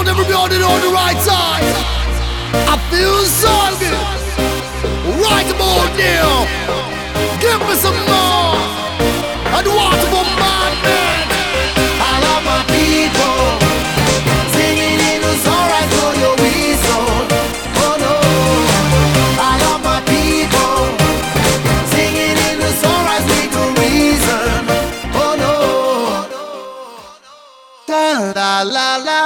want everybody on the right side. I feel so good. Right about now. Give me some more. And what about my man? I love my people. Singing in the sunrise for your reason. Oh no. I love my people. Singing in the sunrise with a reason. Oh no. Da la la la.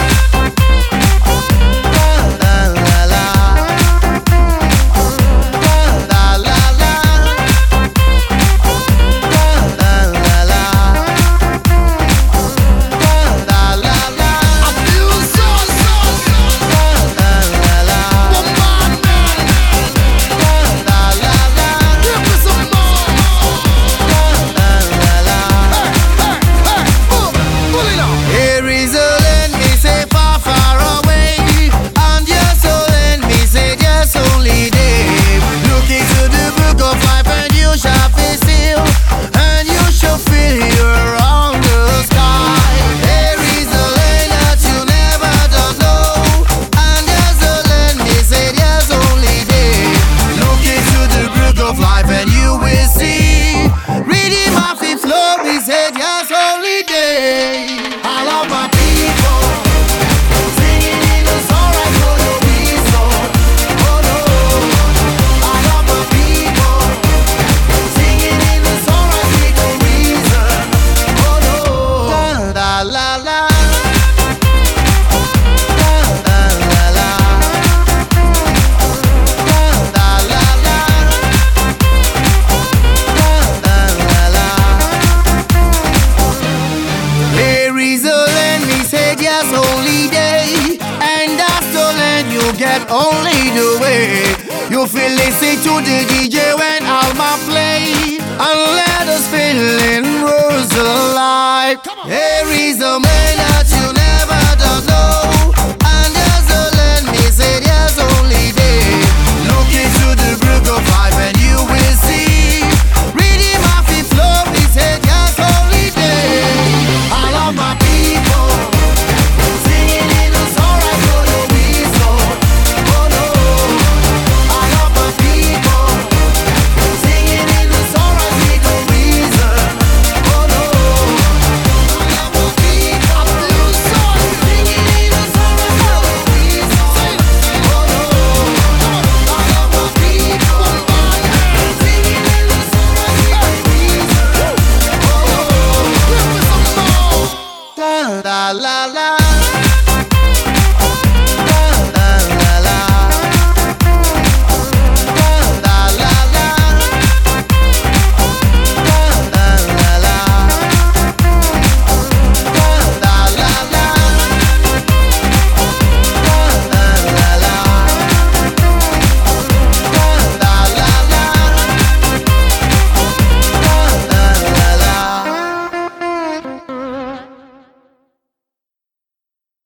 Only the way you feel listen to the DJ when Alma play, and let us feel in words alive. There is a man that you never don't know, and there's a land me say there's only day. Look into the brook of life and you will see. Reading my fifth flow, me say there's only day. I love my people, singing in the sunrise for your reason. La la la.